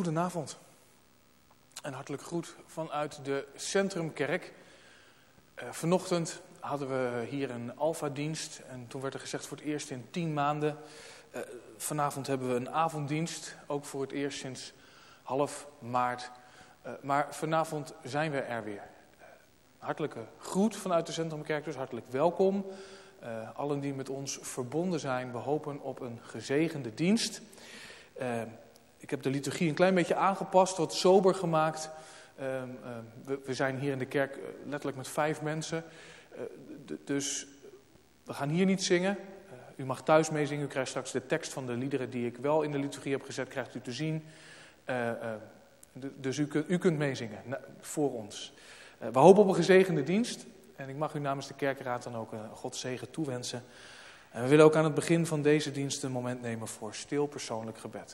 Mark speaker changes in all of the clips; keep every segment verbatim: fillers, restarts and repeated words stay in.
Speaker 1: Goedenavond. Een hartelijk groet vanuit de Centrumkerk. Uh, vanochtend hadden we hier een Alpha-dienst en toen werd er gezegd voor het eerst in tien maanden. Uh, vanavond hebben we een avonddienst, ook voor het eerst sinds half maart. Uh, maar vanavond zijn we er weer. Uh, hartelijke groet vanuit de Centrumkerk, dus hartelijk welkom. Uh, allen die met ons verbonden zijn, we hopen op een gezegende dienst. Uh, ik heb de liturgie een klein beetje aangepast, wat sober gemaakt. Uh, uh, we, we zijn hier in de kerk uh, letterlijk met vijf mensen. Uh, d- dus we gaan hier niet zingen. Uh, u mag thuis meezingen. U krijgt straks de tekst van de liederen die ik wel in de liturgie heb gezet, krijgt u te zien. Uh, uh, d- dus u, kunt, u kunt meezingen na, voor ons. Uh, we hopen op een gezegende dienst. En ik mag u namens de kerkraad dan ook uh, Gods zegen toewensen. En we willen ook aan het begin van deze dienst een moment nemen voor stil persoonlijk gebed.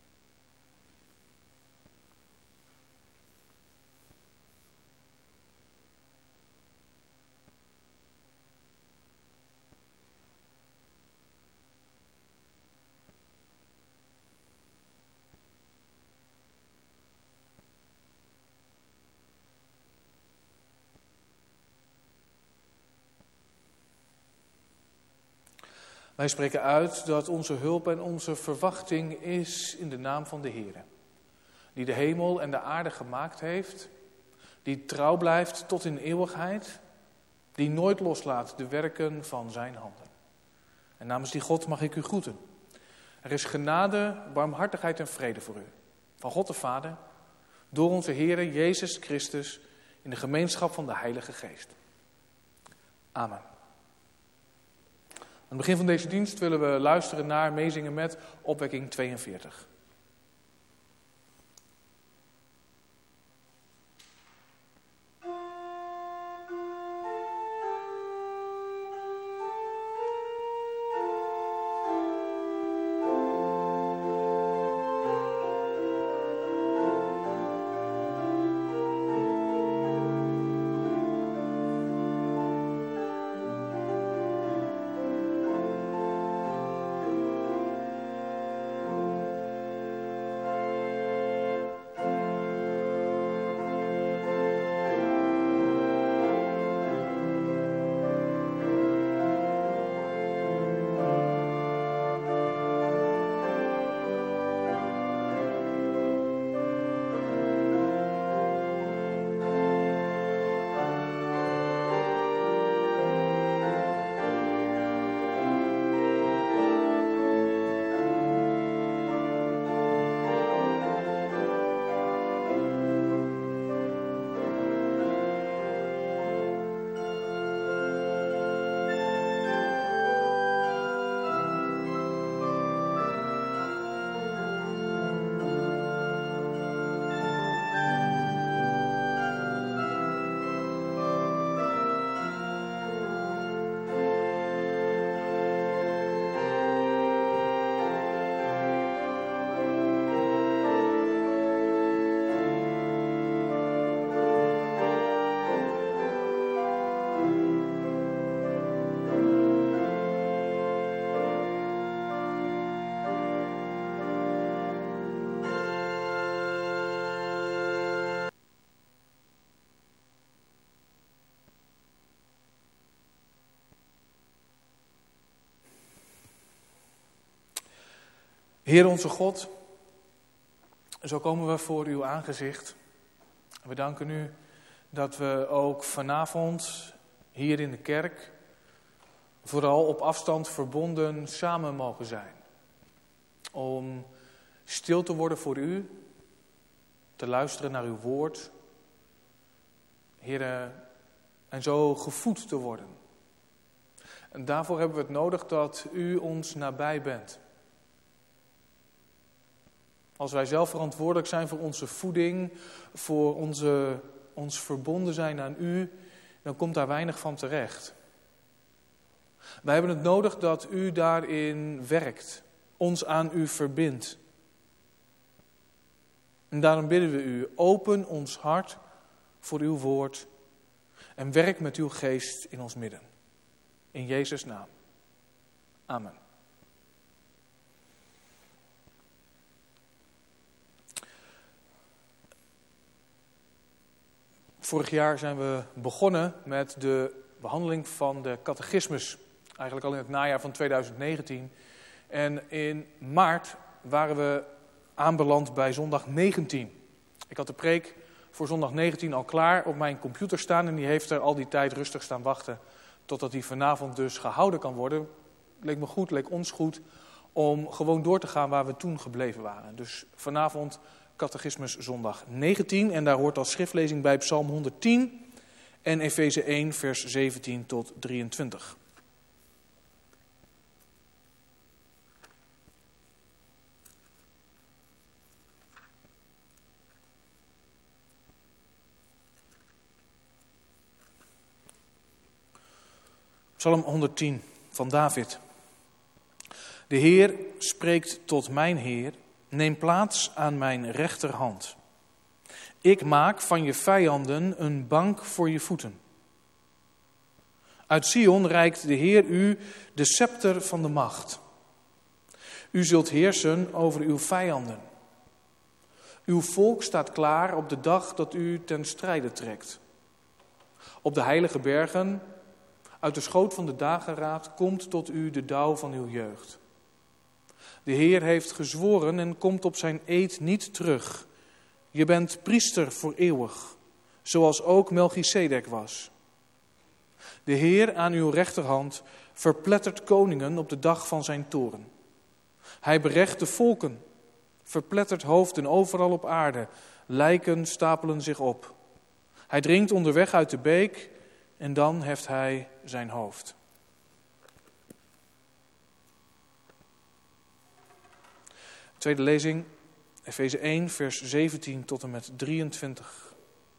Speaker 1: Wij spreken uit dat onze hulp en onze verwachting is in de naam van de Heer, die de hemel en de aarde gemaakt heeft, die trouw blijft tot in eeuwigheid, die nooit loslaat de werken van zijn handen. En namens die God mag ik u groeten. Er is genade, barmhartigheid en vrede voor u, van God de Vader, door onze Heer Jezus Christus, in de gemeenschap van de Heilige Geest. Amen. Aan het begin van deze dienst willen we luisteren naar meezingen met opwekking tweeënveertig. Heer onze God, zo komen we voor uw aangezicht. We danken u dat we ook vanavond hier in de kerk vooral op afstand verbonden samen mogen zijn. Om stil te worden voor u, te luisteren naar uw woord. Heer, en zo gevoed te worden. En daarvoor hebben we het nodig dat u ons nabij bent. Als wij zelf verantwoordelijk zijn voor onze voeding, voor onze, ons verbonden zijn aan u, dan komt daar weinig van terecht. Wij hebben het nodig dat u daarin werkt, ons aan u verbindt. En daarom bidden we u, open ons hart voor uw woord en werk met uw geest in ons midden. In Jezus' naam. Amen. Vorig jaar zijn we begonnen met de behandeling van de catechismus. Eigenlijk al in het najaar van tweeduizend negentien. En in maart waren we aanbeland bij zondag negentien. Ik had de preek voor zondag negentien al klaar op mijn computer staan. En die heeft er al die tijd rustig staan wachten totdat die vanavond dus gehouden kan worden. Leek me goed, leek ons goed om gewoon door te gaan waar we toen gebleven waren. Dus vanavond catechismus zondag negentien. En daar hoort als schriftlezing bij Psalm honderdtien en Efeze één vers zeventien tot drieëntwintig. Psalm honderdtien van David. De Heer spreekt tot mijn Heer, neem plaats aan mijn rechterhand. Ik maak van je vijanden een bank voor je voeten. Uit Sion reikt de Heer u de scepter van de macht. U zult heersen over uw vijanden. Uw volk staat klaar op de dag dat u ten strijde trekt. Op de heilige bergen, uit de schoot van de dageraad, komt tot u de dauw van uw jeugd. De Heer heeft gezworen en komt op zijn eed niet terug. Je bent priester voor eeuwig, zoals ook Melchisedek was. De Heer aan uw rechterhand verplettert koningen op de dag van zijn toorn. Hij berecht de volken, verplettert hoofden overal op aarde. Lijken stapelen zich op. Hij drinkt onderweg uit de beek en dan heft hij zijn hoofd. Tweede lezing, Efeze één, vers zeventien tot en met drieëntwintig.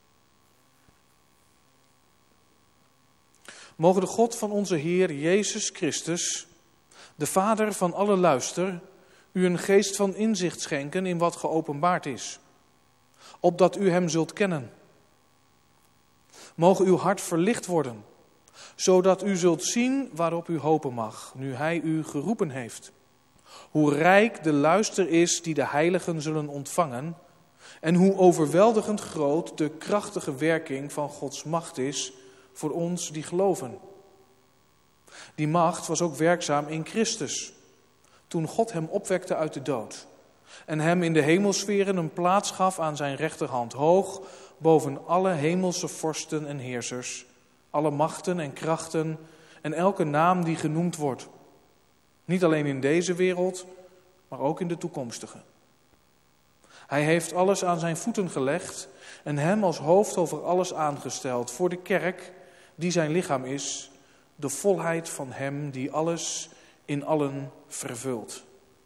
Speaker 1: Mogen de God van onze Heer Jezus Christus, de Vader van alle luister, u een geest van inzicht schenken in wat geopenbaard is, opdat u hem zult kennen. Mogen uw hart verlicht worden, zodat u zult zien waarop u hopen mag, nu hij u geroepen heeft. Hoe rijk de luister is die de heiligen zullen ontvangen en hoe overweldigend groot de krachtige werking van Gods macht is voor ons die geloven. Die macht was ook werkzaam in Christus, toen God hem opwekte uit de dood en hem in de hemelsferen een plaats gaf aan zijn rechterhand, hoog boven alle hemelse vorsten en heersers, alle machten en krachten en elke naam die genoemd wordt. Niet alleen in deze wereld, maar ook in de toekomstige. Hij heeft alles aan zijn voeten gelegd en hem als hoofd over alles aangesteld voor de kerk, die zijn lichaam is, de volheid van hem die alles in allen vervult.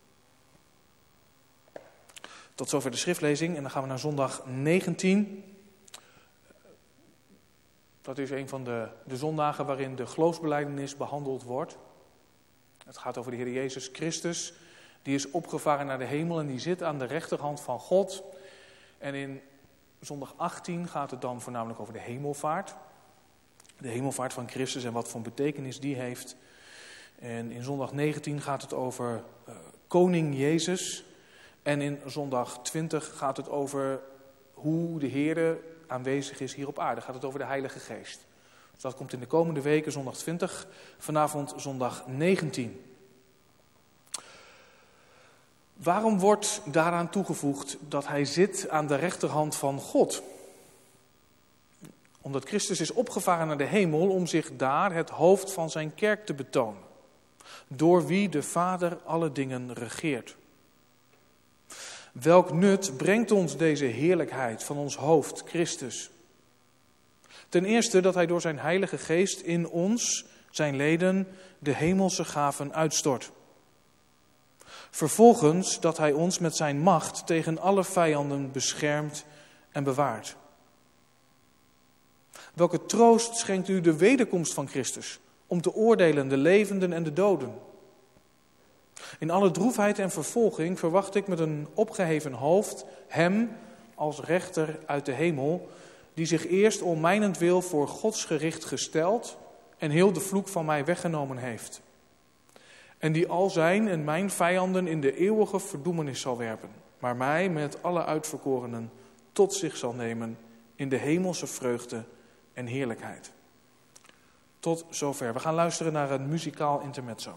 Speaker 1: Tot zover de schriftlezing en dan gaan we naar zondag negentien. Dat is een van de, de zondagen waarin de geloofsbelijdenis behandeld wordt. Het gaat over de Heer Jezus Christus. Die is opgevaren naar de hemel en die zit aan de rechterhand van God. En in zondag achttien gaat het dan voornamelijk over de hemelvaart. De hemelvaart van Christus en wat voor betekenis die heeft. En in zondag negentien gaat het over uh, koning Jezus. En in zondag twintig gaat het over hoe de Heer aanwezig is hier op aarde. Gaat het over de Heilige Geest. Dus dat komt in de komende weken, zondag twintig, vanavond zondag negentien. Waarom wordt daaraan toegevoegd dat hij zit aan de rechterhand van God? Omdat Christus is opgevaren naar de hemel om zich daar het hoofd van zijn kerk te betonen. Door wie de Vader alle dingen regeert. Welk nut brengt ons deze heerlijkheid van ons hoofd, Christus? Ten eerste dat hij door zijn Heilige Geest in ons, zijn leden, de hemelse gaven uitstort. Vervolgens dat hij ons met zijn macht tegen alle vijanden beschermt en bewaart. Welke troost schenkt u de wederkomst van Christus om te oordelen de levenden en de doden? In alle droefheid en vervolging verwacht ik met een opgeheven hoofd hem als rechter uit de hemel, die zich eerst om mijnentwil voor Gods gericht gesteld en heel de vloek van mij weggenomen heeft. En die al zijn en mijn vijanden in de eeuwige verdoemenis zal werpen, maar mij met alle uitverkorenen tot zich zal nemen in de hemelse vreugde en heerlijkheid. Tot zover. We gaan luisteren naar een muzikaal intermezzo.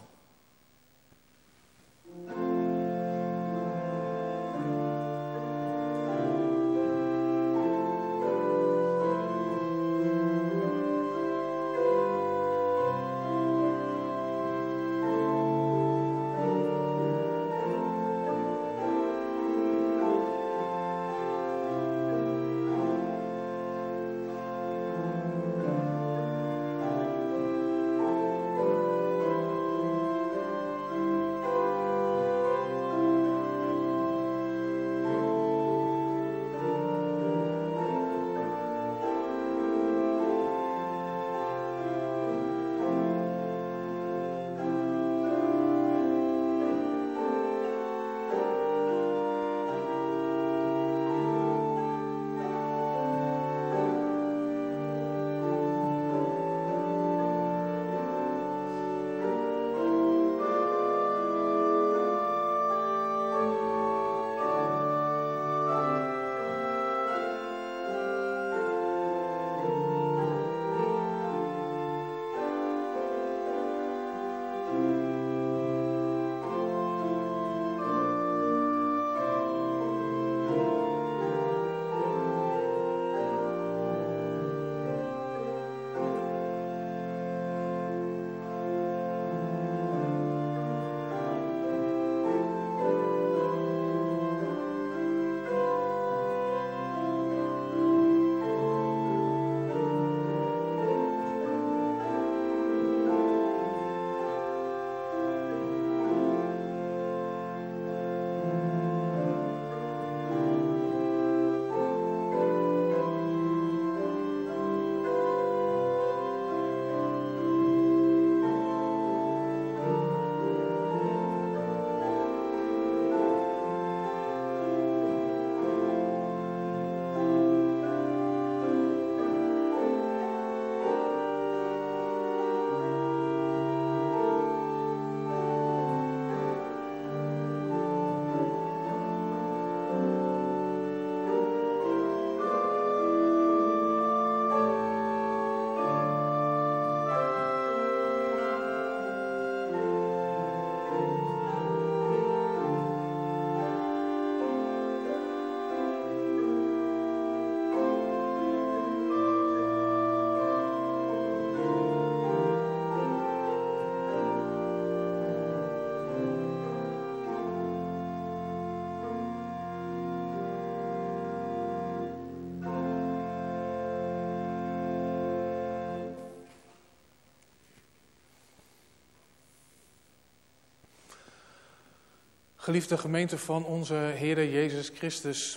Speaker 1: Geliefde gemeente van onze Heere Jezus Christus,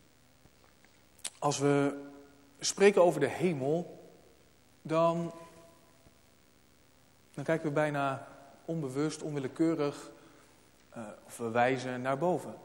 Speaker 1: als we spreken over de hemel, dan, dan kijken we bijna onbewust, onwillekeurig, uh, of we wijzen naar boven.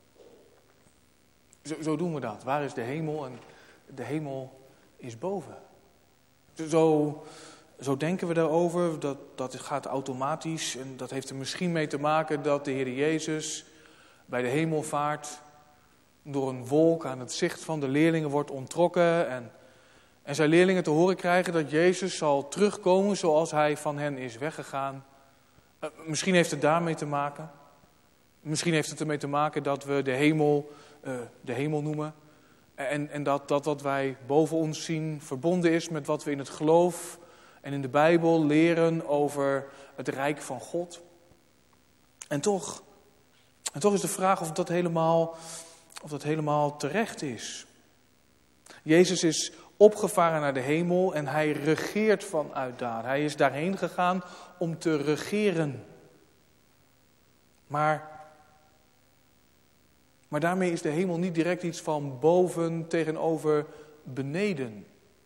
Speaker 1: Zo, zo doen we dat. Waar is de hemel? En de hemel is boven. Zo, zo denken we daarover, dat, dat gaat automatisch. En dat heeft er misschien mee te maken dat de Heer Jezus bij de hemelvaart door een wolk aan het zicht van de leerlingen wordt onttrokken. En, en zijn leerlingen te horen krijgen dat Jezus zal terugkomen zoals hij van hen is weggegaan. Uh, misschien heeft het daarmee te maken. Misschien heeft het ermee te maken dat we de hemel, uh, de hemel noemen. En, en dat, dat wat wij boven ons zien verbonden is met wat we in het geloof en in de Bijbel leren over het rijk van God. En toch, en toch is de vraag of dat helemaal, of dat helemaal terecht is. Jezus is opgevaren naar de hemel en hij regeert vanuit daar. Hij is daarheen gegaan om te regeren. Maar... Maar daarmee is de hemel niet direct iets van boven tegenover beneden.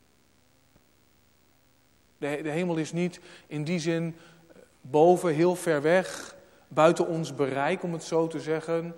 Speaker 1: De, de hemel is niet in die zin boven, heel ver weg, buiten ons bereik, om het zo te zeggen.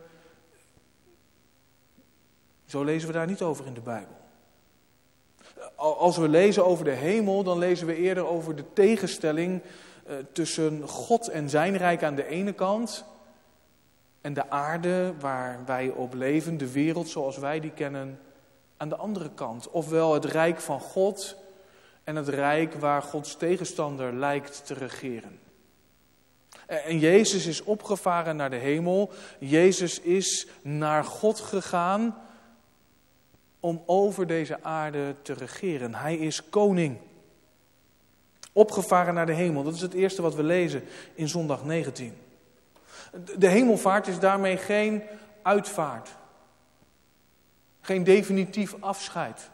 Speaker 1: Zo lezen we daar niet over in de Bijbel. Als we lezen over de hemel, dan lezen we eerder over de tegenstelling uh, tussen God en zijn rijk aan de ene kant en de aarde waar wij op leven, de wereld zoals wij die kennen, aan de andere kant. Ofwel het rijk van God en het rijk waar Gods tegenstander lijkt te regeren. En Jezus is opgevaren naar de hemel. Jezus is naar God gegaan om over deze aarde te regeren. Hij is koning. Opgevaren naar de hemel. Dat is het eerste wat we lezen in zondag negentien. De hemelvaart is daarmee geen uitvaart. Geen definitief afscheid.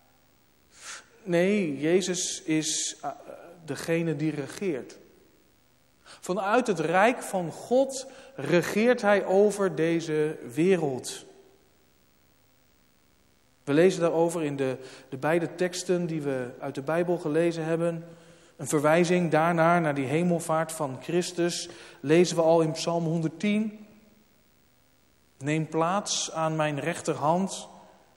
Speaker 1: Nee, Jezus is degene die regeert. Vanuit het rijk van God regeert hij over deze wereld. We lezen daarover in de, de beide teksten die we uit de Bijbel gelezen hebben. Een verwijzing daarnaar, naar die hemelvaart van Christus, lezen we al in Psalm honderdtien. Neem plaats aan mijn rechterhand.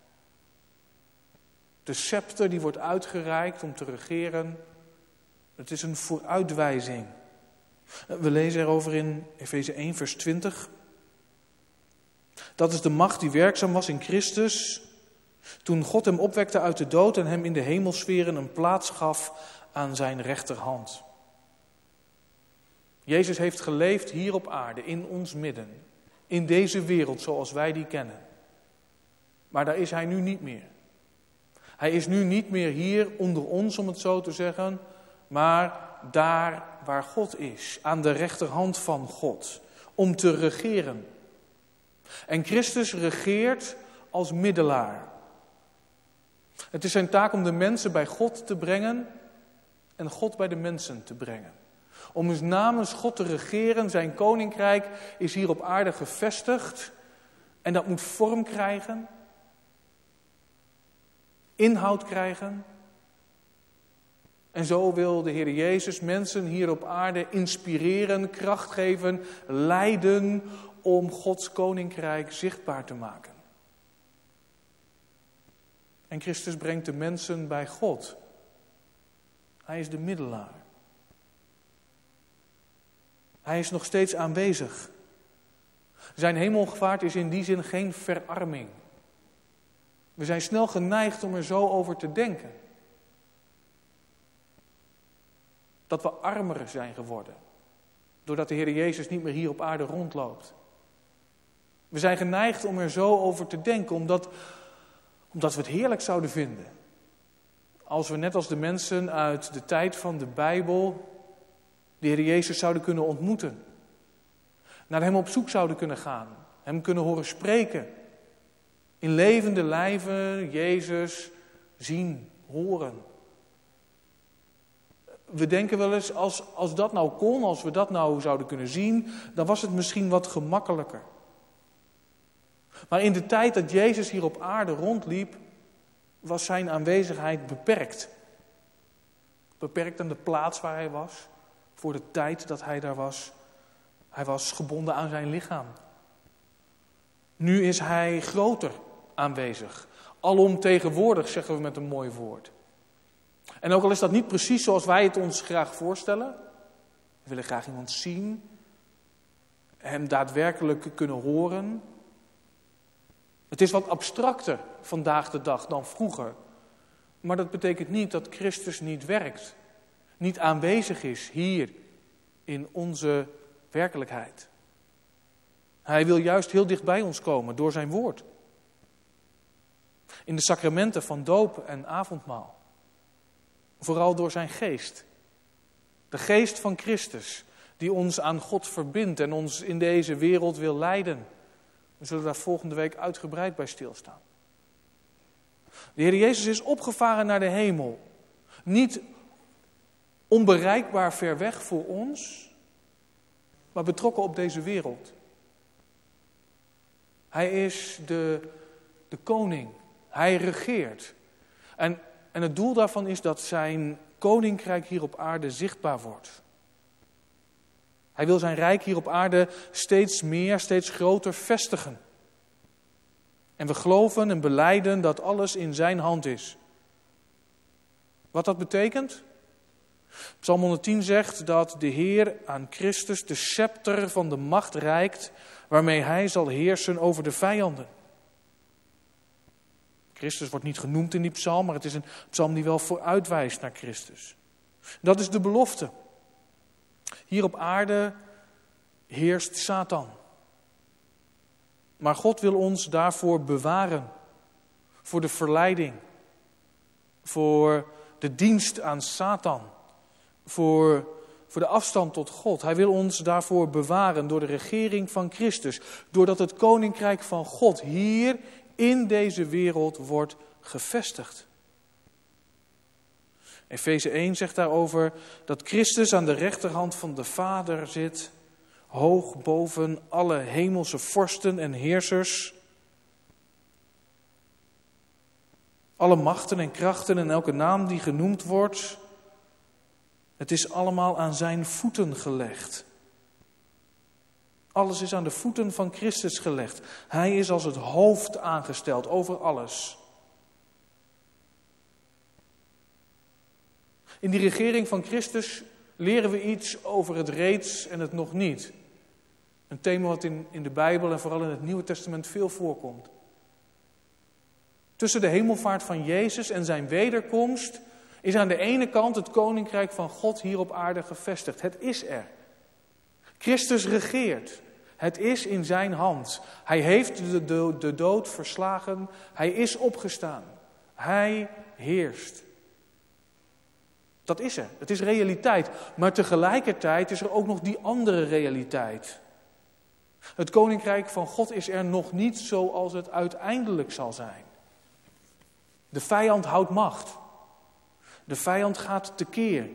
Speaker 1: De scepter die wordt uitgereikt om te regeren. Het is een vooruitwijzing. We lezen erover in Efeze één vers twintig. Dat is de macht die werkzaam was in Christus, toen God hem opwekte uit de dood en hem in de hemelsferen een plaats gaf aan zijn rechterhand. Jezus heeft geleefd hier op aarde, in ons midden, in deze wereld zoals wij die kennen. Maar daar is hij nu niet meer. Hij is nu niet meer hier onder ons, om het zo te zeggen, maar daar waar God is, aan de rechterhand van God, om te regeren. En Christus regeert als middelaar. Het is zijn taak om de mensen bij God te brengen en God bij de mensen te brengen. Om dus namens God te regeren, zijn koninkrijk is hier op aarde gevestigd en dat moet vorm krijgen, inhoud krijgen. En zo wil de Heer Jezus mensen hier op aarde inspireren, kracht geven, leiden om Gods koninkrijk zichtbaar te maken. En Christus brengt de mensen bij God. Hij is de middelaar. Hij is nog steeds aanwezig. Zijn hemelvaart is in die zin geen verarming. We zijn snel geneigd om er zo over te denken. Dat we armer zijn geworden. Doordat de Heer Jezus niet meer hier op aarde rondloopt. We zijn geneigd om er zo over te denken. Omdat, omdat we het heerlijk zouden vinden. Als we net als de mensen uit de tijd van de Bijbel de Heer Jezus zouden kunnen ontmoeten. Naar hem op zoek zouden kunnen gaan. Hem kunnen horen spreken. In levende lijven Jezus zien, horen. We denken wel eens, als, als dat nou kon, als we dat nou zouden kunnen zien, dan was het misschien wat gemakkelijker. Maar in de tijd dat Jezus hier op aarde rondliep, was zijn aanwezigheid beperkt. Beperkt aan de plaats waar hij was, voor de tijd dat hij daar was. Hij was gebonden aan zijn lichaam. Nu is hij groter aanwezig. Alomtegenwoordig, zeggen we met een mooi woord. En ook al is dat niet precies zoals wij het ons graag voorstellen. We willen graag iemand zien. Hem daadwerkelijk kunnen horen. Het is wat abstracter vandaag de dag dan vroeger. Maar dat betekent niet dat Christus niet werkt. Niet aanwezig is hier in onze werkelijkheid. Hij wil juist heel dicht bij ons komen door zijn woord. In de sacramenten van doop en avondmaal. Vooral door zijn geest. De geest van Christus die ons aan God verbindt en ons in deze wereld wil leiden. We zullen daar volgende week uitgebreid bij stilstaan. De Heer Jezus is opgevaren naar de hemel. Niet onbereikbaar ver weg voor ons, maar betrokken op deze wereld. Hij is de, de koning. Hij regeert. En, en het doel daarvan is dat zijn koninkrijk hier op aarde zichtbaar wordt. Hij wil zijn rijk hier op aarde steeds meer, steeds groter vestigen. En we geloven en belijden dat alles in zijn hand is. Wat dat betekent? Psalm honderdtien zegt dat de Heer aan Christus de scepter van de macht reikt, waarmee hij zal heersen over de vijanden. Christus wordt niet genoemd in die psalm, maar het is een psalm die wel vooruitwijst naar Christus. Dat is de belofte. Hier op aarde heerst Satan. Maar God wil ons daarvoor bewaren. Voor de verleiding. Voor de dienst aan Satan. Voor, voor de afstand tot God. Hij wil ons daarvoor bewaren door de regering van Christus. Doordat het koninkrijk van God hier in deze wereld wordt gevestigd. Efeze één zegt daarover dat Christus aan de rechterhand van de Vader zit, hoog boven alle hemelse vorsten en heersers. Alle machten en krachten en elke naam die genoemd wordt, het is allemaal aan zijn voeten gelegd. Alles is aan de voeten van Christus gelegd. Hij is als het hoofd aangesteld over alles. In die regering van Christus leren we iets over het reeds en het nog niet. Een thema wat in, in de Bijbel en vooral in het Nieuwe Testament veel voorkomt. Tussen de hemelvaart van Jezus en zijn wederkomst is aan de ene kant het koninkrijk van God hier op aarde gevestigd. Het is er. Christus regeert. Het is in zijn hand. Hij heeft de, de, de dood verslagen. Hij is opgestaan. Hij heerst. Dat is er. Het is realiteit. Maar tegelijkertijd is er ook nog die andere realiteit. Het koninkrijk van God is er nog niet zoals het uiteindelijk zal zijn. De vijand houdt macht. De vijand gaat tekeer.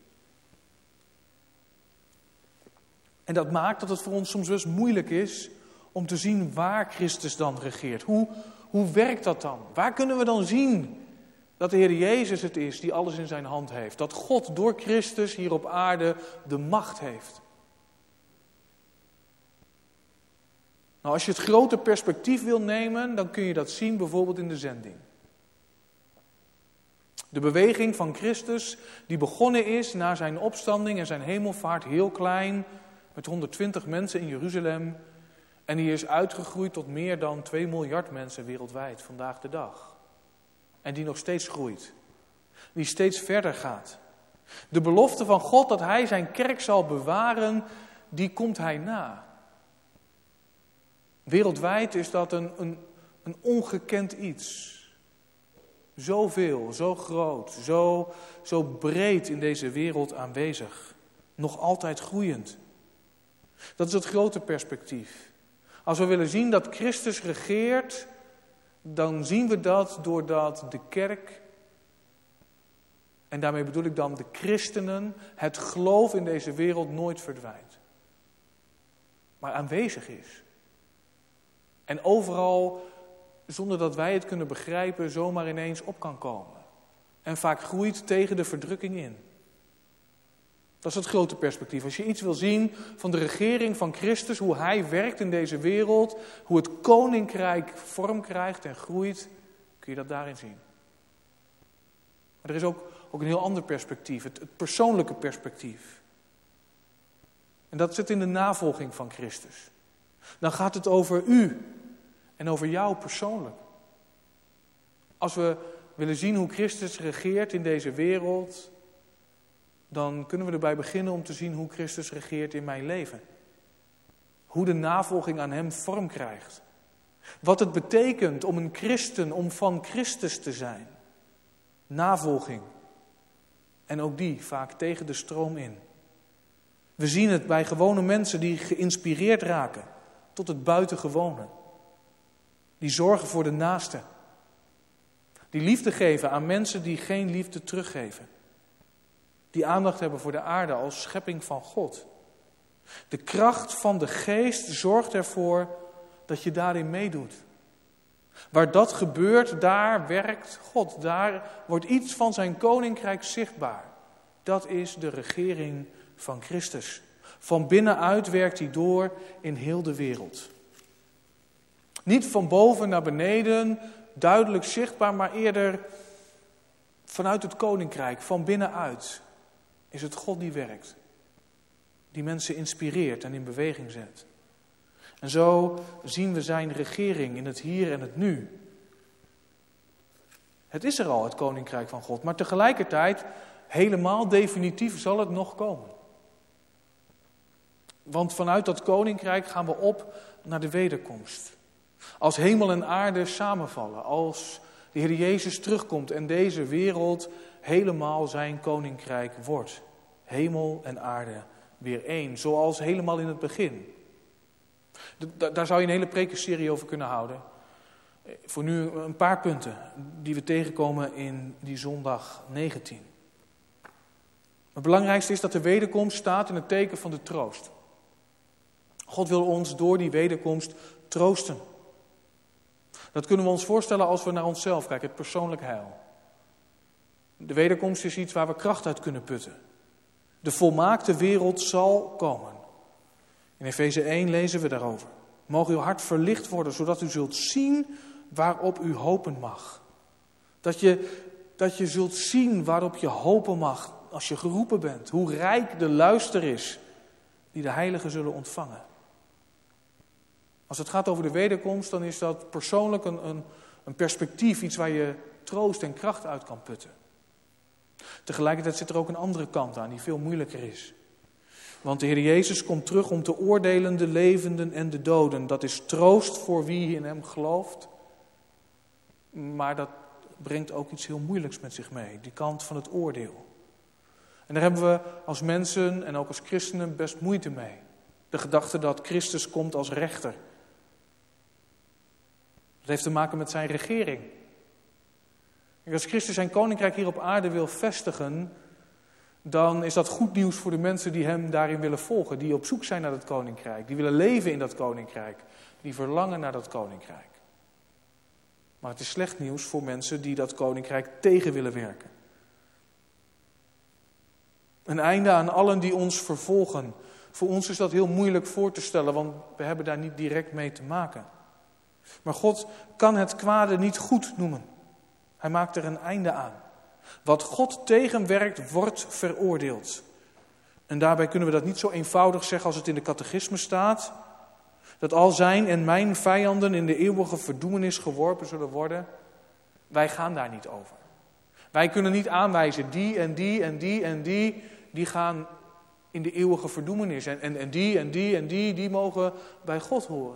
Speaker 1: En dat maakt dat het voor ons soms best moeilijk is om te zien waar Christus dan regeert. Hoe, hoe werkt dat dan? Waar kunnen we dan zien dat de Heer Jezus het is die alles in zijn hand heeft? Dat God door Christus hier op aarde de macht heeft. Nou, als je het grote perspectief wil nemen, dan kun je dat zien bijvoorbeeld in de zending. De beweging van Christus die begonnen is na zijn opstanding en zijn hemelvaart heel klein, met honderdtwintig mensen in Jeruzalem. En die is uitgegroeid tot meer dan twee miljard mensen wereldwijd vandaag de dag. En die nog steeds groeit. Die steeds verder gaat. De belofte van God dat hij zijn kerk zal bewaren, die komt hij na. Wereldwijd is dat een, een, een ongekend iets. Zoveel, zo groot, zo, zo breed in deze wereld aanwezig. Nog altijd groeiend. Dat is het grote perspectief. Als we willen zien dat Christus regeert, dan zien we dat doordat de kerk, en daarmee bedoel ik dan de christenen, het geloof in deze wereld nooit verdwijnt. Maar aanwezig is. En overal, zonder dat wij het kunnen begrijpen, zomaar ineens op kan komen. En vaak groeit tegen de verdrukking in. Dat is het grote perspectief. Als je iets wil zien van de regering van Christus, hoe hij werkt in deze wereld, hoe het koninkrijk vorm krijgt en groeit, kun je dat daarin zien. Maar er is ook, ook een heel ander perspectief, het, het persoonlijke perspectief. En dat zit in de navolging van Christus. Dan gaat het over u en over jou persoonlijk. Als we willen zien hoe Christus regeert in deze wereld, dan kunnen we erbij beginnen om te zien hoe Christus regeert in mijn leven. Hoe de navolging aan hem vorm krijgt. Wat het betekent om een christen, om van Christus te zijn. Navolging. En ook die vaak tegen de stroom in. We zien het bij gewone mensen die geïnspireerd raken tot het buitengewone. Die zorgen voor de naaste. Die liefde geven aan mensen die geen liefde teruggeven. Die aandacht hebben voor de aarde als schepping van God. De kracht van de geest zorgt ervoor dat je daarin meedoet. Waar dat gebeurt, daar werkt God. Daar wordt iets van zijn koninkrijk zichtbaar. Dat is de regering van Christus. Van binnenuit werkt hij door in heel de wereld. Niet van boven naar beneden, duidelijk zichtbaar, maar eerder vanuit het koninkrijk, van binnenuit. Is het God die werkt. Die mensen inspireert en in beweging zet. En zo zien we zijn regering in het hier en het nu. Het is er al, het koninkrijk van God. Maar tegelijkertijd, helemaal definitief zal het nog komen. Want vanuit dat koninkrijk gaan we op naar de wederkomst. Als hemel en aarde samenvallen. Als de Heer Jezus terugkomt en deze wereld helemaal zijn koninkrijk wordt. Hemel en aarde weer één. Zoals helemaal in het begin. Daar zou je een hele prekenserie over kunnen houden. Voor nu een paar punten die we tegenkomen in die zondag negentien. Het belangrijkste is dat de wederkomst staat in het teken van de troost. God wil ons door die wederkomst troosten. Dat kunnen we ons voorstellen als we naar onszelf kijken, het persoonlijk heil. De wederkomst is iets waar we kracht uit kunnen putten. De volmaakte wereld zal komen. In Efeze één lezen we daarover. Mogen uw hart verlicht worden, zodat u zult zien waarop u hopen mag. Dat je, dat je zult zien waarop je hopen mag als je geroepen bent. Hoe rijk de luister is die de heiligen zullen ontvangen. Als het gaat over de wederkomst, dan is dat persoonlijk een, een, een perspectief. Iets waar je troost en kracht uit kan putten. Tegelijkertijd zit er ook een andere kant aan die veel moeilijker is. Want de Heer Jezus komt terug om te oordelen de levenden en de doden. Dat is troost voor wie in hem gelooft. Maar dat brengt ook iets heel moeilijks met zich mee. Die kant van het oordeel. En daar hebben we als mensen en ook als christenen best moeite mee. De gedachte dat Christus komt als rechter. Dat heeft te maken met zijn regering. En als Christus zijn koninkrijk hier op aarde wil vestigen, dan is dat goed nieuws voor de mensen die hem daarin willen volgen. Die op zoek zijn naar dat koninkrijk. Die willen leven in dat koninkrijk. Die verlangen naar dat koninkrijk. Maar het is slecht nieuws voor mensen die dat koninkrijk tegen willen werken. Een einde aan allen die ons vervolgen. Voor ons is dat heel moeilijk voor te stellen, want we hebben daar niet direct mee te maken. Maar God kan het kwade niet goed noemen. Hij maakt er een einde aan. Wat God tegenwerkt, wordt veroordeeld. En daarbij kunnen we dat niet zo eenvoudig zeggen als het in de catechisme staat. Dat al zijn en mijn vijanden in de eeuwige verdoemenis geworpen zullen worden. Wij gaan daar niet over. Wij kunnen niet aanwijzen, die en die en die en die, die gaan in de eeuwige verdoemenis. En, en, en die en die en die, die mogen bij God horen.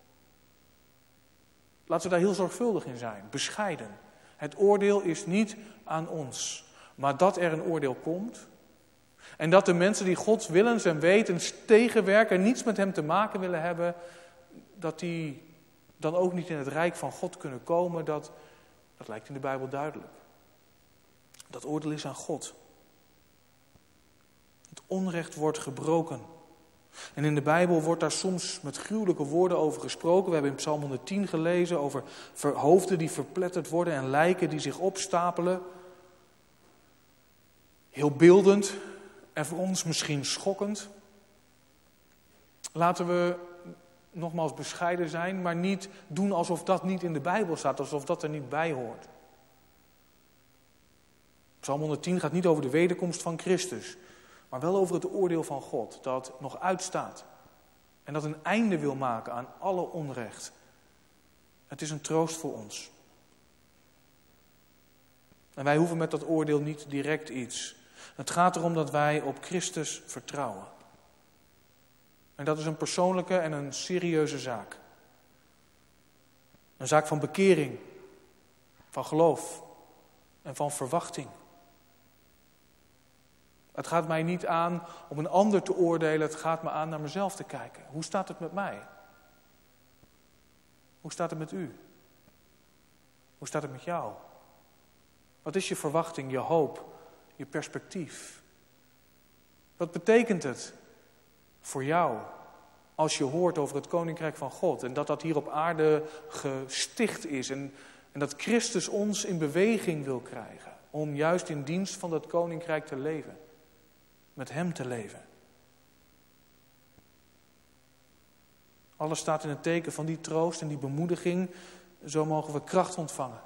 Speaker 1: Laten we daar heel zorgvuldig in zijn, bescheiden. Het oordeel is niet aan ons, maar dat er een oordeel komt. En dat de mensen die Gods willens en wetens tegenwerken en niets met hem te maken willen hebben, dat die dan ook niet in het rijk van God kunnen komen, dat, dat lijkt in de Bijbel duidelijk. Dat oordeel is aan God. Het onrecht wordt gebroken. En in de Bijbel wordt daar soms met gruwelijke woorden over gesproken. We hebben in Psalm honderdtien gelezen over hoofden die verpletterd worden en lijken die zich opstapelen. Heel beeldend en voor ons misschien schokkend. Laten we nogmaals bescheiden zijn, maar niet doen alsof dat niet in de Bijbel staat, alsof dat er niet bij hoort. Psalm honderdtien gaat niet over de wederkomst van Christus, maar wel over het oordeel van God dat nog uitstaat. En dat een einde wil maken aan alle onrecht. Het is een troost voor ons. En wij hoeven met dat oordeel niet direct iets. Het gaat erom dat wij op Christus vertrouwen. En dat is een persoonlijke en een serieuze zaak. Een zaak van bekering, van geloof en van verwachting. Het gaat mij niet aan om een ander te oordelen, het gaat me aan naar mezelf te kijken. Hoe staat het met mij? Hoe staat het met u? Hoe staat het met jou? Wat is je verwachting, je hoop, je perspectief? Wat betekent het voor jou als je hoort over het koninkrijk van God en dat dat hier op aarde gesticht is en, en dat Christus ons in beweging wil krijgen om juist in dienst van dat koninkrijk te leven, met hem te leven? Alles staat in het teken van die troost en die bemoediging, zo mogen we kracht ontvangen.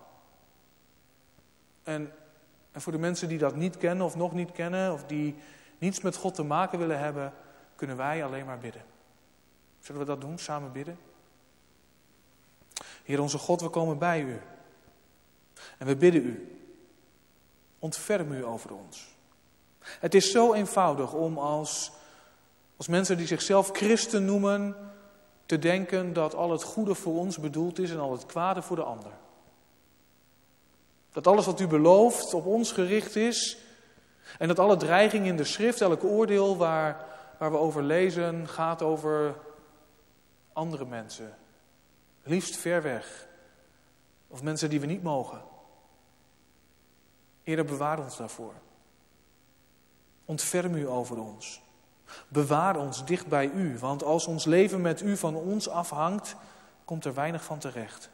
Speaker 1: En, en voor de mensen die dat niet kennen of nog niet kennen of die niets met God te maken willen hebben, kunnen wij alleen maar bidden. Zullen we dat doen, samen bidden? Heer onze God, we komen bij u. En we bidden u, ontferm u over ons. Het is zo eenvoudig om als, als mensen die zichzelf christen noemen, te denken dat al het goede voor ons bedoeld is en al het kwade voor de ander. Dat alles wat u belooft op ons gericht is en dat alle dreiging in de schrift, elk oordeel waar, waar we over lezen, gaat over andere mensen. Liefst ver weg. Of mensen die we niet mogen. Heer, bewaar ons daarvoor. Ontferm u over ons. Bewaar ons dicht bij u, want als ons leven met u van ons afhangt, komt er weinig van terecht.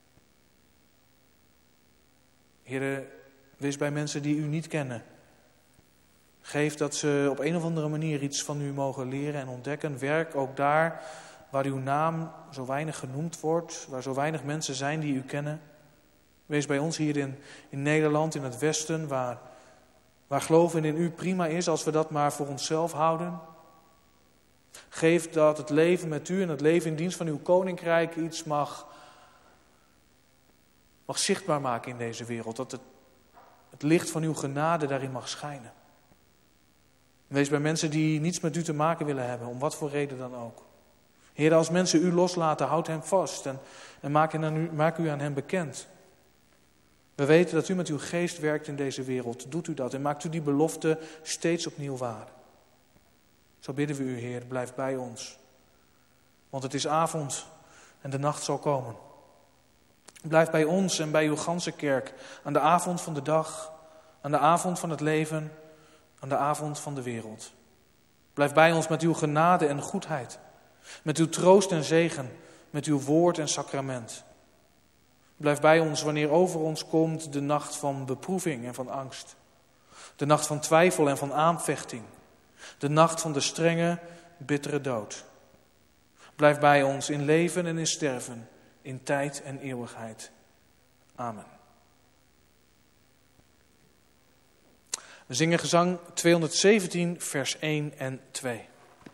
Speaker 1: Heer, wees bij mensen die u niet kennen. Geef dat ze op een of andere manier iets van u mogen leren en ontdekken. Werk ook daar waar uw naam zo weinig genoemd wordt, waar zo weinig mensen zijn die u kennen. Wees bij ons hier in, in Nederland, in het Westen, waar, waar geloven in u prima is als we dat maar voor onszelf houden. Geef dat het leven met u en het leven in dienst van uw koninkrijk iets mag, mag zichtbaar maken in deze wereld. Dat het, het licht van uw genade daarin mag schijnen. Wees bij mensen die niets met u te maken willen hebben, om wat voor reden dan ook. Heer, als mensen u loslaten, houd hen vast en, en maak, u, maak u aan hen bekend. We weten dat u met uw geest werkt in deze wereld. Doet u dat en maakt u die belofte steeds opnieuw waar. Zo bidden we u, Heer, blijf bij ons. Want het is avond en de nacht zal komen. Blijf bij ons en bij uw ganse kerk aan de avond van de dag, aan de avond van het leven, aan de avond van de wereld. Blijf bij ons met uw genade en goedheid, met uw troost en zegen, met uw woord en sacrament. Blijf bij ons wanneer over ons komt de nacht van beproeving en van angst. De nacht van twijfel en van aanvechting. De nacht van de strenge, bittere dood. Blijf bij ons in leven en in sterven, in tijd en eeuwigheid. Amen. We zingen gezang tweehonderdzeventien, vers één en twee.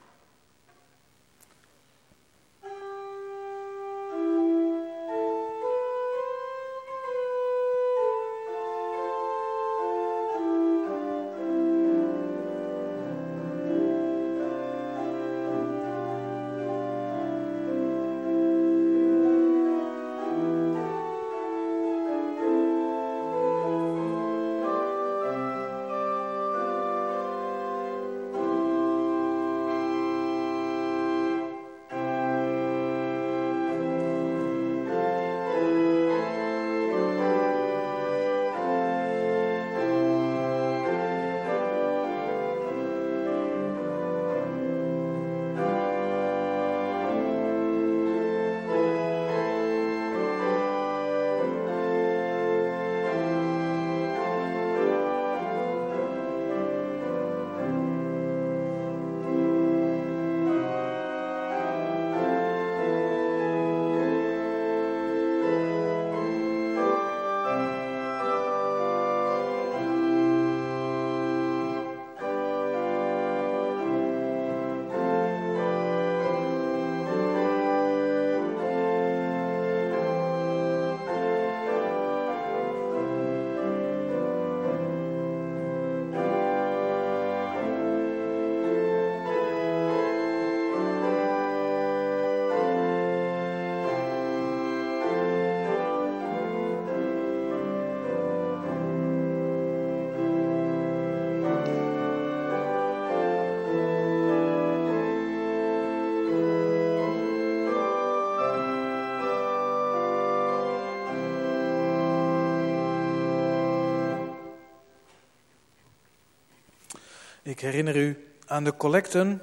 Speaker 1: Ik herinner u aan de collecten.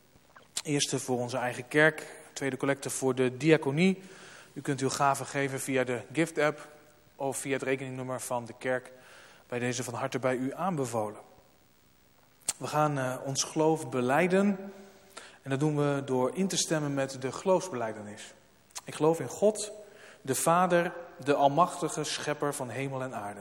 Speaker 1: Eerste voor onze eigen kerk, tweede collecte voor de diaconie. U kunt uw gaven geven via de gift-app of via het rekeningnummer van de kerk. Bij deze van harte bij u aanbevolen. We gaan uh, ons geloof belijden. En dat doen we door in te stemmen met de geloofsbelijdenis. Ik geloof in God, de Vader, de almachtige schepper van hemel en aarde.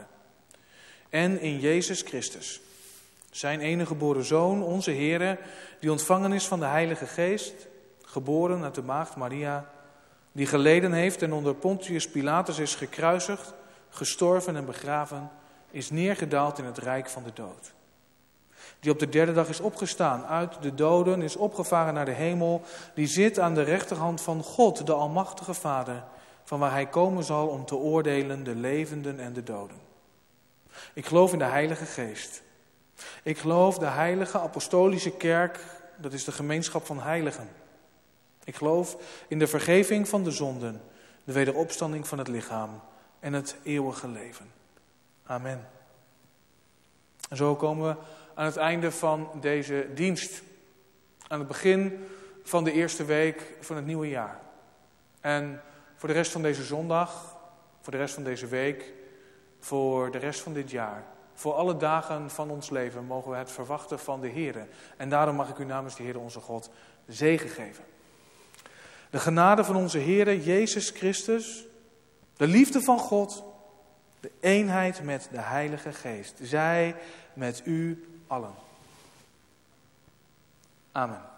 Speaker 1: En in Jezus Christus, zijn enige geboren Zoon, onze Heere, die ontvangen is van de Heilige Geest, geboren uit de maagd Maria, die geleden heeft en onder Pontius Pilatus is gekruisigd, gestorven en begraven, is neergedaald in het rijk van de dood. Die op de derde dag is opgestaan uit de doden, is opgevaren naar de hemel, die zit aan de rechterhand van God, de Almachtige Vader, van waar hij komen zal om te oordelen de levenden en de doden. Ik geloof in de Heilige Geest. Ik geloof de heilige apostolische kerk, dat is de gemeenschap van heiligen. Ik geloof in de vergeving van de zonden, de wederopstanding van het lichaam en het eeuwige leven. Amen. En zo komen we aan het einde van deze dienst. Aan het begin van de eerste week van het nieuwe jaar. En voor de rest van deze zondag, voor de rest van deze week, voor de rest van dit jaar, voor alle dagen van ons leven mogen we het verwachten van de Heere. En daarom mag ik u namens de Heere onze God zegen geven. De genade van onze Heere Jezus Christus, de liefde van God, de eenheid met de Heilige Geest, zij met u allen. Amen.